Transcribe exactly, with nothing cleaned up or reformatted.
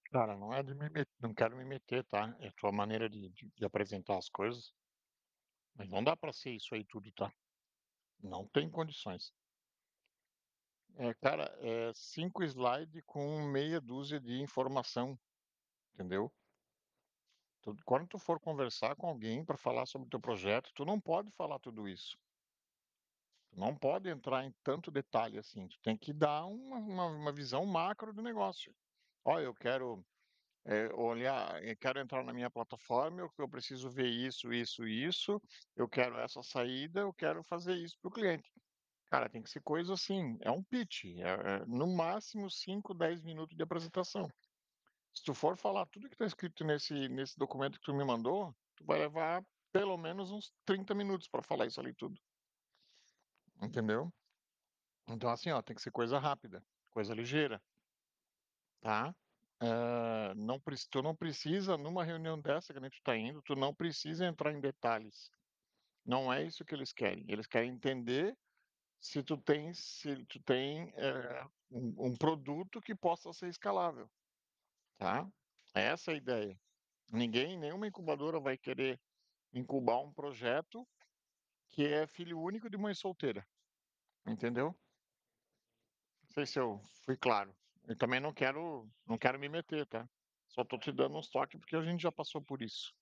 Cara, não é de me met não quero me meter, tá, é a tua maneira de de de apresentar as coisas, mas não dá pra ser isso aí tudo, tá, não tem condições. É, cara, é cinco slide com meia dúzia de informação, entendeu? Tu quando tu for conversar com alguém para falar sobre o teu projeto, tu não pode falar tudo isso. Tu não pode entrar em tanto detalhe assim, tu tem que dar uma uma uma visão macro do negócio. "Olha, eu quero, eh, olhar eu quero entrar na minha plataforma, eu eu preciso ver isso, isso e isso, eu quero essa saída, eu quero fazer isso para o cliente". Cara, tem que ser coisa assim, é um pitch, é é no máximo cinco, dez minutos de apresentação. Se tu for falar tudo que está escrito nesse nesse documento que tu me mandou, tu vai levar pelo menos uns trinta minutos para falar isso ali tudo, entendeu? Então assim, ó, tem que ser coisa rápida, coisa ligeira, tá? Eh, não preci tu não precisa numa reunião dessa que nem tu tá indo, tu não precisa entrar em detalhes. Não é isso que eles querem, eles querem entender se tu tem se tu tem, eh, um um produto que possa ser escalável, tá? Essa é a ideia. Ninguém, nenhuma incubadora vai querer incubar um projeto que é filho único de mãe solteira, entendeu? Não sei se eu fui claro. Eu também não quero não quero me meter, tá? Só tô te dando uns toques, porque a gente já passou por isso.